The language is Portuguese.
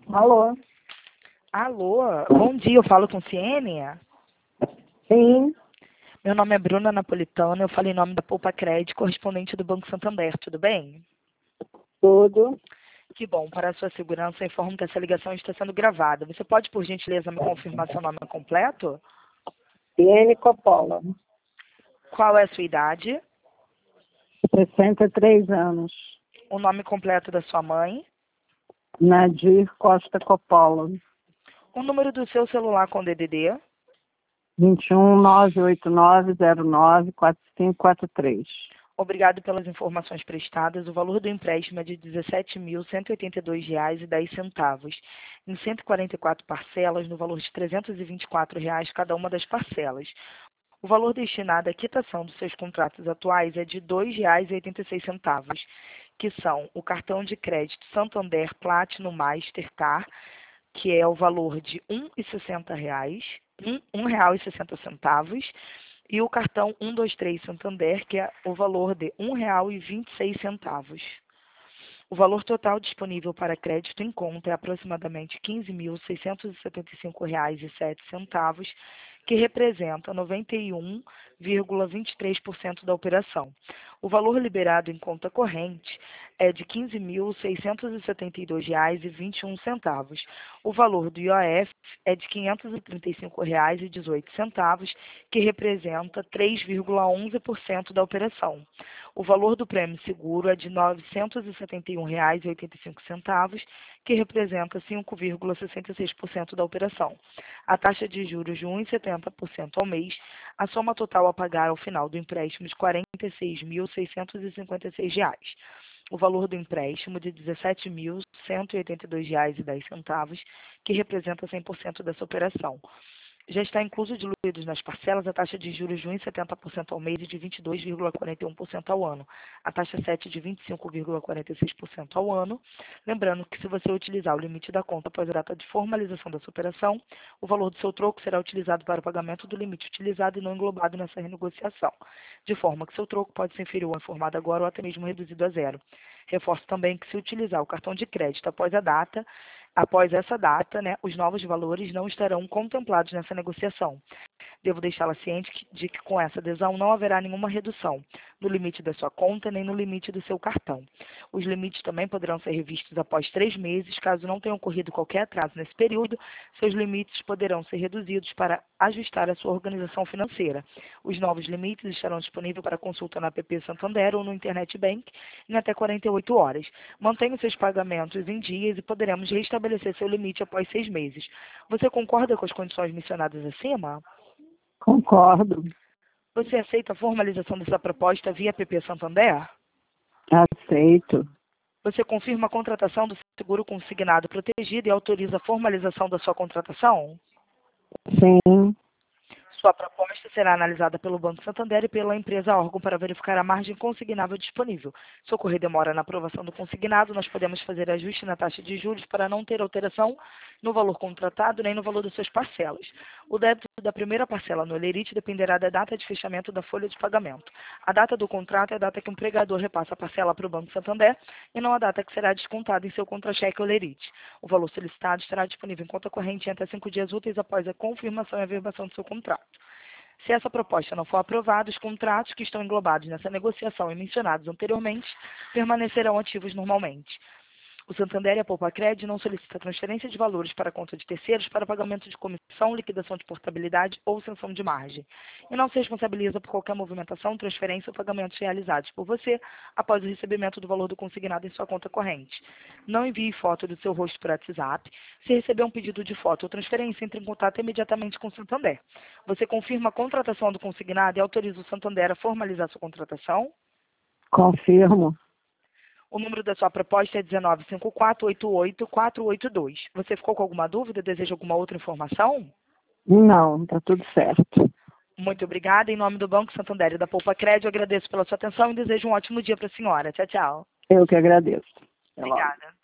Alô? Alô, bom dia, eu falo com Ciênia. Sim, Meu nome é Bruna Napolitano, eu falo em nome da Poupa Cred, correspondente do Banco Santander, tudo bem? tudo. Que bom, para a sua segurança, eu informo que essa ligação está sendo gravada. Você pode, por gentileza, me confirmar seu nome completo? Iene Coppola, Qual é a sua idade? 63 anos. O nome completo da sua mãe? Nadir Costa Coppola, O número do seu celular com DDD? 21 989094543. Obrigado pelas informações prestadas. O valor do empréstimo é de R$ 17.182,10, em 144 parcelas, no valor de R$ 324 cada uma das parcelas. O valor destinado à quitação dos seus contratos atuais é de R$ 2,86, que são o cartão de crédito Santander Platinum Mastercard, que é o valor de R$ 1,60, R$ 1,60, e o cartão 123 Santander, que é o valor de R$ 1,26. O valor total disponível para crédito em conta é aproximadamente R$ 15.675,07, que representa 91,23% da operação. O valor liberado em conta corrente é de R$ 15.672,21. O valor do IOF é de R$ 535,18, que representa 3,11% da operação. O valor do prêmio seguro é de R$ 971,85, que representa 5,66% da operação. A taxa de juros de 1,70% ao mês, a soma total a pagar ao final do empréstimo de R$ 46.656. O valor do empréstimo de R$ 17.182,10, que representa 100% dessa operação. Já está incluso diluídos nas parcelas a taxa de juros de 1,70% ao mês e de 22,41% ao ano. A taxa 7 de 25,46% ao ano. Lembrando que se você utilizar o limite da conta após a data de formalização dessa operação, o valor do seu troco será utilizado para o pagamento do limite utilizado e não englobado nessa renegociação, de forma que seu troco pode ser inferior ao informado agora ou até mesmo reduzido a zero. Reforço também que se utilizar o cartão de crédito após essa data, os novos valores não estarão contemplados nessa negociação. Devo deixá-la ciente de que com essa adesão não haverá nenhuma redução no limite da sua conta nem no limite do seu cartão. Os limites também poderão ser revistos após 3 meses. Caso não tenha ocorrido qualquer atraso nesse período, seus limites poderão ser reduzidos para ajustar a sua organização financeira. Os novos limites estarão disponíveis para consulta na app Santander ou no Internet Bank em até 48 horas. Mantenha seus pagamentos em dias e poderemos restabelecer seu limite após 6 meses. Você concorda com as condições mencionadas acima? Concordo. Você aceita a formalização dessa proposta via app Santander? Aceito. Você confirma a contratação do seguro consignado protegido e autoriza a formalização da sua contratação? Sim, Sua proposta será analisada pelo Banco Santander e pela empresa órgão para verificar a margem consignável disponível. Se ocorrer demora na aprovação do consignado, nós podemos fazer ajuste na taxa de juros para não ter alteração no valor contratado nem no valor das suas parcelas. O débito da primeira parcela no Olerite dependerá da data de fechamento da folha de pagamento. A data do contrato é a data que o empregador repassa a parcela para o Banco Santander e não a data que será descontada em seu contra-cheque Olerite. O valor solicitado estará disponível em conta corrente em até 5 dias úteis após a confirmação e averbação do seu contrato. Se essa proposta não for aprovada, os contratos que estão englobados nessa negociação e mencionados anteriormente permanecerão ativos normalmente. O Santander e a Poupa Cred não solicitam transferência de valores para a conta de terceiros para pagamento de comissão, liquidação de portabilidade ou sanção de margem. E não se responsabiliza por qualquer movimentação, transferência ou pagamentos realizados por você após o recebimento do valor do consignado em sua conta corrente. Não envie foto do seu rosto por WhatsApp. Se receber um pedido de foto ou transferência, entre em contato imediatamente com o Santander. Você confirma a contratação do consignado e autoriza o Santander a formalizar sua contratação? confirmo. O número da sua proposta é 195488-482. Você ficou com alguma dúvida? Deseja alguma outra informação? Não, tá tudo certo. Muito obrigada. Em nome do Banco Santander e da Poupa Cred, eu agradeço pela sua atenção e desejo um ótimo dia para a senhora. Tchau, tchau. Eu que agradeço. Até logo. Obrigada.